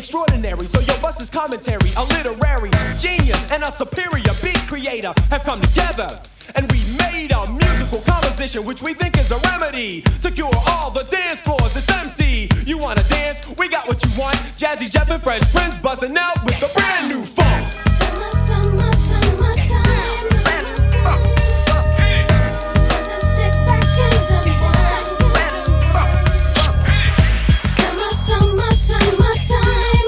extraordinary. So your bus is commentary, a literary genius and a superior beat creator have come together. And we made a musical composition which we think is a remedy to cure all the dance floors that's empty. You wanna dance? We got what you want. Jazzy Jeff and Fresh Prince buzzing out with a brand new funk. Summer, summer, summertime. Just sit back and unwind. Summer, summer, summertime.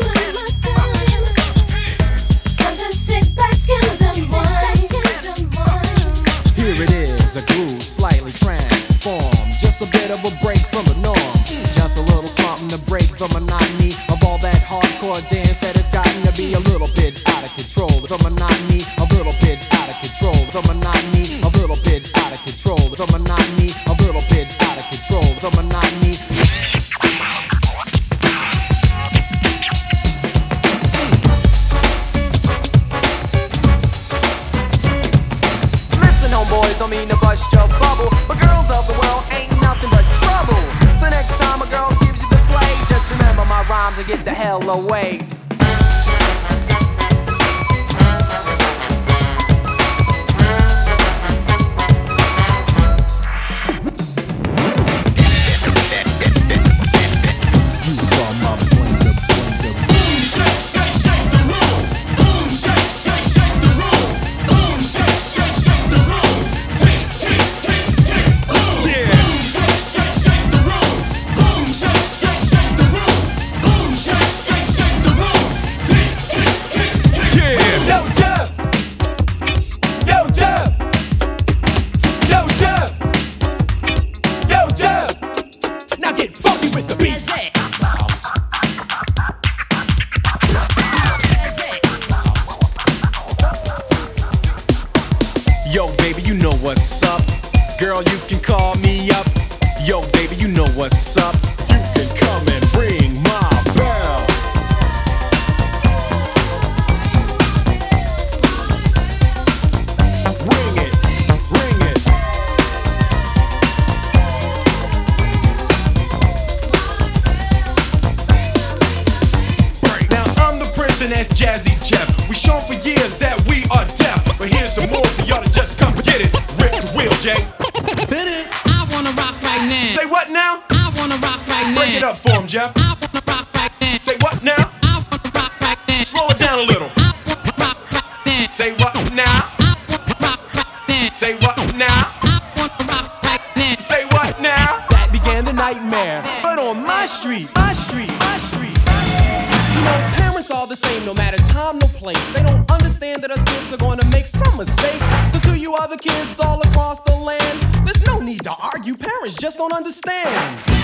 Just sit back and unwind. Here it is, a groove slightly transformed. Just a bit of a break from the norm. Just a little something to break the monotony of all that hardcore dance that has gotten to be a little bit out of control. The monotony, a little bit out of control. The monotony, a little bit out of control. The monotony, a little bit out of control. The monotony. Listen, homeboys, don't mean to bust your bubble, but girls of the world ain't nothing but trouble. So next time a girl gives you the play, just remember my rhymes and get the hell away. You saw my blinker, blinker. Boom, shake, shake, shake the room. Boom, shake, shake, shake the room. Boom, shake, shake, shake the room. Tick, tick, tick, tick, boom. Yeah. Boom, shake, shake, shake the room. Boom, shake, shake, shake the room. Boom, shake, shake, shake the room. Tick, tick, tick, tick, Yeah. Yo, Jeff. Yo, Jeff. Yo, Jeff. Yo, Jeff. Now get funky with the beat. Yo, baby, you know what's up. Girl, you can call me up. Yo, baby, you know what's up. You can come and ring my bell. Ring it, ring it. Now I'm the prince and that's Jazzy Jeff. We shown for years that we are deaf, but here's some more for y'all to just come get it. Rip the wheel, Jay. Hit it. I wanna rock right now. Say what now? I wanna rock right now. Break it up for him, Jeff. I wanna rock right now. Say what now? I wanna rock right now. Slow it down a little. I wanna rock right now. Say what now? I wanna rock right now. Say what now? I wanna rock right now. Say what now? That began the nightmare, but on my street, my street, my street. You know, parents are the same, no matter time, no place. They don't understand that us kids are gonna make some mistakes. So to you other kids all across the land, there's no need to argue, parents just don't understand.